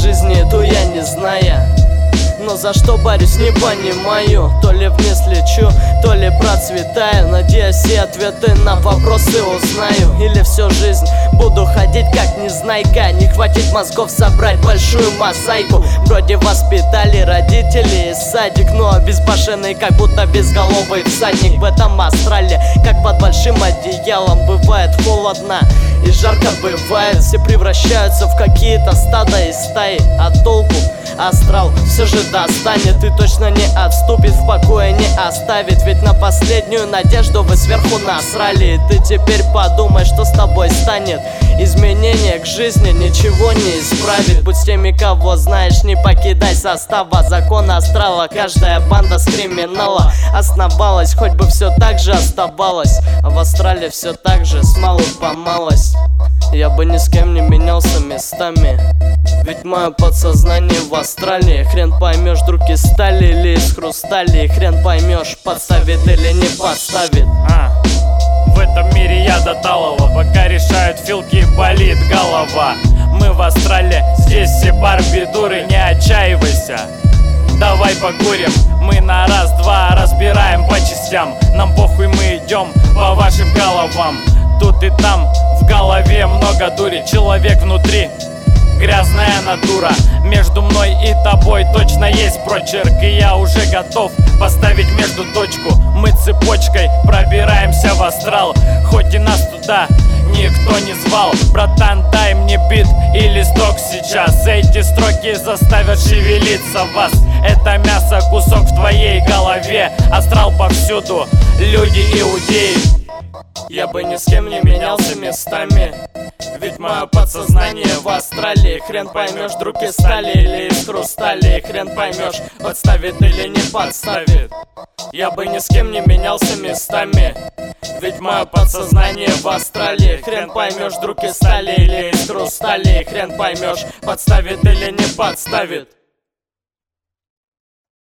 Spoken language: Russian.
жизни иду я не зная, но за что борюсь, не понимаю. То ли вниз лечу, то ли процветаю. Надеюсь, все ответы на вопросы узнаю. Или всю жизнь буду ходить как незнайка. Не хватит мозгов собрать большую мозаику. Вроде воспитали родители из садик, но безбашенный, как будто безголовый всадник. В этом астрале, как под большим одеялом, бывает холодно и жарко бывает. Все превращаются в какие-то стада и стаи, а толку астрал все же достанет и точно не отступит, в покое не оставит. Ведь на последнюю надежду вы сверху насрали. И ты теперь подумай, что с тобой станет. Изменение к жизни ничего не исправит. Будь с теми, кого знаешь, не покидай состава. Закон астрала, каждая банда с криминала основалась, хоть бы все так же оставалось. А в астрале все так же, с малу по малость. Я бы ни с кем не менялся местами, ведь мое подсознание в астрале. Хрен поймешь, друг из стали или из хрустали. Хрен поймешь, подставит или не подставит. В этом мире я до талого, пока решают филки, болит голова. Мы в астрале, здесь все барби дуры, не отчаивайся. Давай покурим, мы на раз-два разбираем по частям. Нам похуй, мы идем по вашим головам. Тут и там в голове много дури, человек внутри грязная натура. Между мной и тобой точно есть прочерк, и я уже готов поставить между точку. Мы цепочкой пробираемся в астрал, хоть и нас туда никто не звал. Братан, дай мне бит и листок сейчас. Эти строки заставят шевелиться вас. Это мясо, кусок в твоей голове. Астрал повсюду, люди иудеи. Я бы ни с кем не менялся местами, ведь мое подсознание в астрале. Хрен поймешь, друг из стали или из хрустали. Хрен поймешь, подставит или не подставит. Я бы ни с кем не менялся местами, ведь мое подсознание в астрале. Хрен поймешь, друг из стали или из хрустали. Хрен поймешь, подставит или не подставит.